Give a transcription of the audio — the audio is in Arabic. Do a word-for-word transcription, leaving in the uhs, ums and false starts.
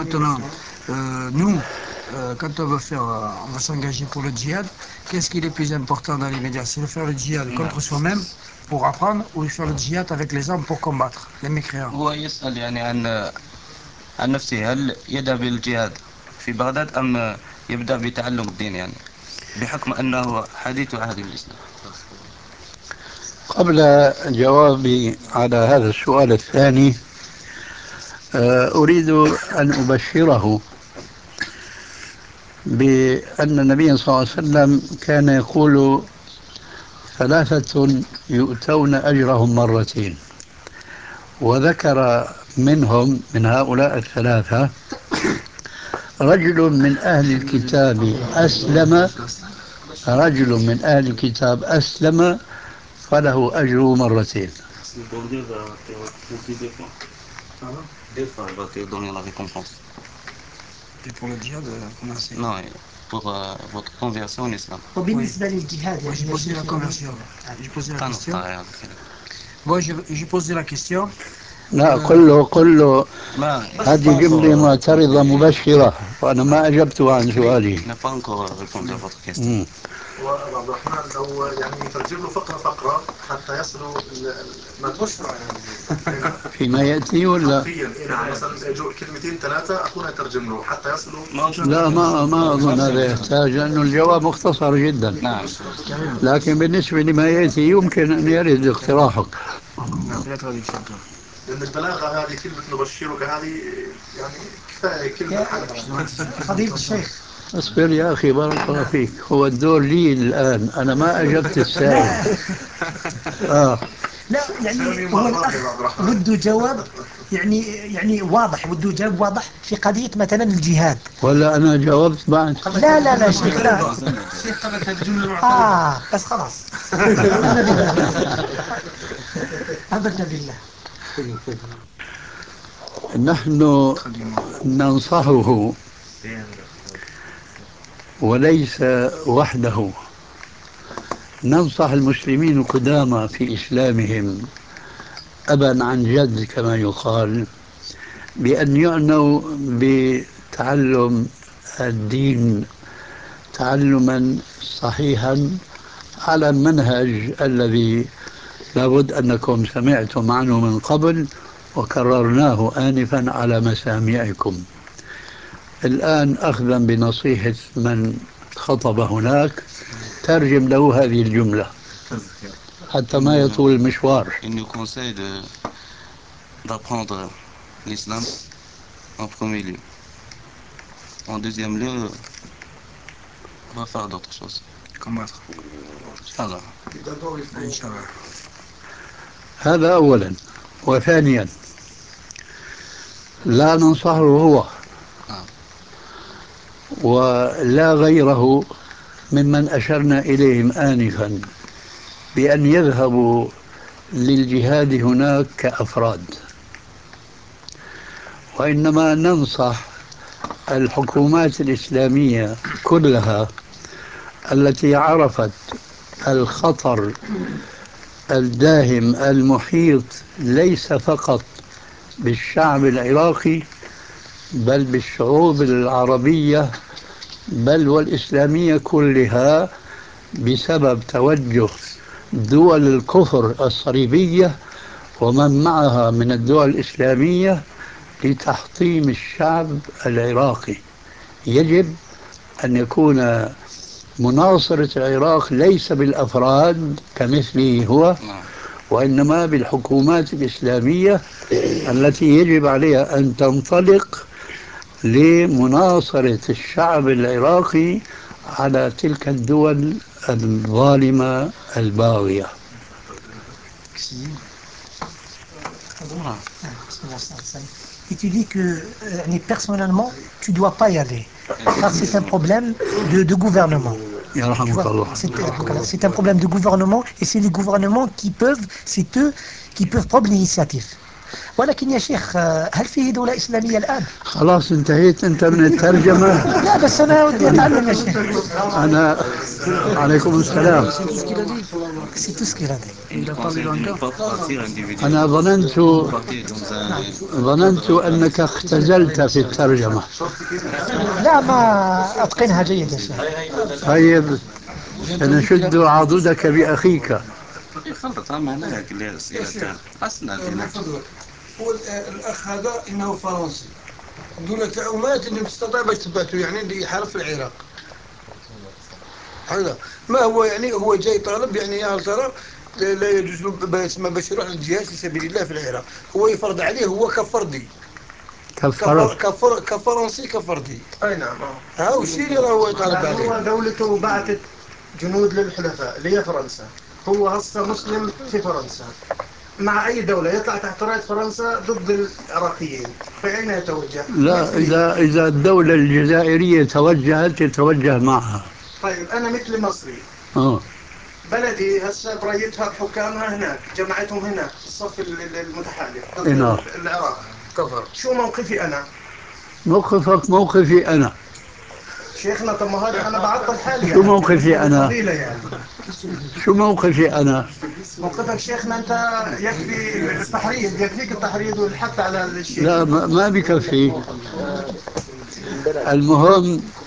maintenant, euh, nous, euh, quand on veut faire, euh, on va s'engager pour le djihad, qu'est-ce qui est le plus important dans les médias? C'est de faire le djihad contre soi-même pour apprendre ou de faire le djihad avec les armes pour combattre les mécréants? هو يسأل يعني عن عن نفسه، هل يبدأ بالجهاد في بغداد أم يبدأ بتعلم الدين، يعني بحكم أنه حديث عهد بالإسلام. قبل جوابي على هذا السؤال الثاني، أريد أن أبشره بأن النبي صلى الله عليه وسلم كان يقول: ثلاثة يؤتون أجرهم مرتين. وذكر منهم، من هؤلاء الثلاثة، رجل من أهل الكتاب أسلم رجل من أهل الكتاب أسلم فله أجر مرتين. Et pour le djihad, qu'on enseigne. Non, pour euh, votre conversion en islam. وبالنسبة للجهاد يعني j'ai posé la conversion. J'ai posé la question. Moi, j'ai posé la question. لا، قل له قل له ما هذه جملة معترضة مبشرة، وأنا ما أجبت عن سؤالي. n'a pas encore répondu à votre question. وأبو عبد الرحمن لو يعني نترجم له فقرة فقرة حتى يصلوا ما توصلوا فيما يأتي ولا حرفيا. نعم، مثلا جو كلمتين ثلاثة أخونا يترجم له حتى يصلوا. لا، ما ما أظن هذا يحتاج، لأنه الجواب مختصر جدا. نعم. لكن بالنسبة لما يأتي يمكن أن يرد اقتراحك. لأن البلاغة هذه كلمة نبشرك هذه يعني كفاية كلمة حالها. فضيلة الشيخ، اصبر يا أخي، بارك الله فيك، هو الدور لي الآن، أنا ما أجبت السائل. آه. لا يعني هو الأخ وده جواب يعني يعني واضح، وده جواب واضح في قضية مثلا الجهاد. ولا أنا جاوبت بعد؟ لا لا لا شيخ، لا شيخ قبلت هذه الجملة. آه بس خلاص. أمرنا بالله. نحن ننصحه وليس وحده، ننصح المسلمين القدامى في إسلامهم أبا عن جد كما يقال، بأن يعنوا بتعلم الدين تعلما صحيحا على المنهج الذي لابد أنكم سمعتم عنه من قبل وكررناه آنفا على مسامعكم. الآن أخذا بنصيحة من خطب هناك، ترجم له هذه الجملة حتى ما يطول المشوار. Il nous conseille de d'apprendre l'islam en premier lieu. En deuxième lieu, on va faire d'autres choses. Combattre. Inch'Allah. Inch'Allah. هذا أولا. وثانيا، لا ننصحه هو ولا غيره ممن أشرنا إليهم آنفا بأن يذهبوا للجهاد هناك كأفراد، وإنما ننصح الحكومات الإسلامية كلها التي عرفت الخطر الداهم المحيط ليس فقط بالشعب العراقي بل بالشعوب العربية بل والإسلامية كلها، بسبب توجه دول الكفر الصليبية ومن معها من الدول الإسلامية لتحطيم الشعب العراقي. يجب أن يكون مناصرة العراق ليس بالأفراد كمثله هو، وإنما بالحكومات الإسلامية التي يجب عليها أن تنطلق لمناصرة الشعب العراقي على تلك الدول الظالمة الباغية. Et tu dis que euh, personnellement, tu ne dois pas y aller. Car c'est un problème de, de gouvernement. C'est un problème de gouvernement et c'est les gouvernements qui peuvent, c'est eux qui peuvent prendre l'initiative. ولكن يا شيخ هل فيه دولة إسلامية الآن؟ خلاص انتهيت أنت من الترجمة. لا بس أنا ودي أتعلم يا شيخ. أنا عليكم السلام. C'est tout ce qu'il a dit. Il conseille de ne pas partir individuellement. أنا ظننت Partir dans un... ظننت أنك اختزلت في الترجمة. لا ما أتقنها جيد يا شيخ. طيب سنشد عضدك بأخيك. خلط هم هناك الأسئلة أصلا هو الأخ هذا إنه فرنسي دون تعومات اللي تستطيع باش تبعته يعني اللي يحارب في العراق. هذا ما هو يعني هو جاي طالب يعني يا ترى لا يجوز له ما باش يروح للجهاد في سبيل الله في العراق. هو يفرض عليه هو كفردي. كفر كفر كفرنسي كفردي. اي نعم. ها وش اللي راهو يطالب عليه؟ هو دولته بعثت جنود للحلفاء اللي هي فرنسا. هو هسه مسلم في فرنسا. مع أي دولة يطلع تحت راية فرنسا ضد العراقيين فأين يتوجه؟ لا إذا إذا الدولة الجزائرية توجهت يتوجه معها. طيب أنا مثل مصري. آه. بلدي هسه بريتها بحكامها هناك جمعتهم هناك الصف المتحالف ضد إيه. العراق. كفر. شو موقفي أنا؟ موقفك موقفي أنا. شيخنا طب ما هذا أنا بعطل حالي. شو موقفي أنا؟ يعني. شو موقفي أنا؟ موقفك شيخنا أنت يكفي التحريض يكفيك التحريض والحث على الشيء. لا ما بكفي. المهم